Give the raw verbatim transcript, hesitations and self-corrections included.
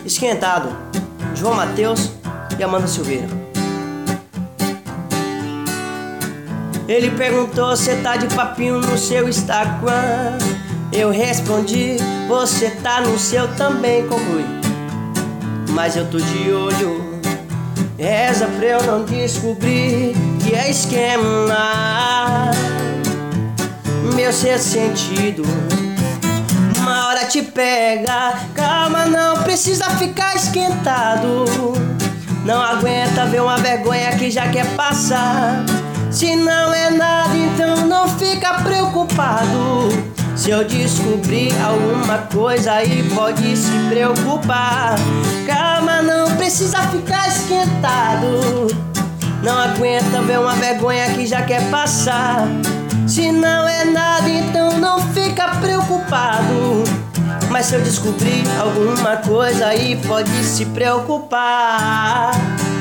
Esquentado, João Mateus e Amanda Silveira. Ele perguntou: cê tá de papinho no seu Instagram? Eu respondi: você tá no seu também, concluí. Mas eu tô de olho, reza pra eu não descobrir que é esquema. Meu sexto sentido uma hora te pega. Calma, não precisa ficar esquentado. Não aguenta ver uma vergonha que já quer passar. Se não é nada, então não fica preocupado. Se eu descobrir alguma coisa aí pode se preocupar. Calma, não precisa ficar esquentado. Não aguenta ver uma vergonha que já quer passar. Se não é nada, então não fica preocupado. Mas se eu descobrir alguma coisa aí pode se preocupar.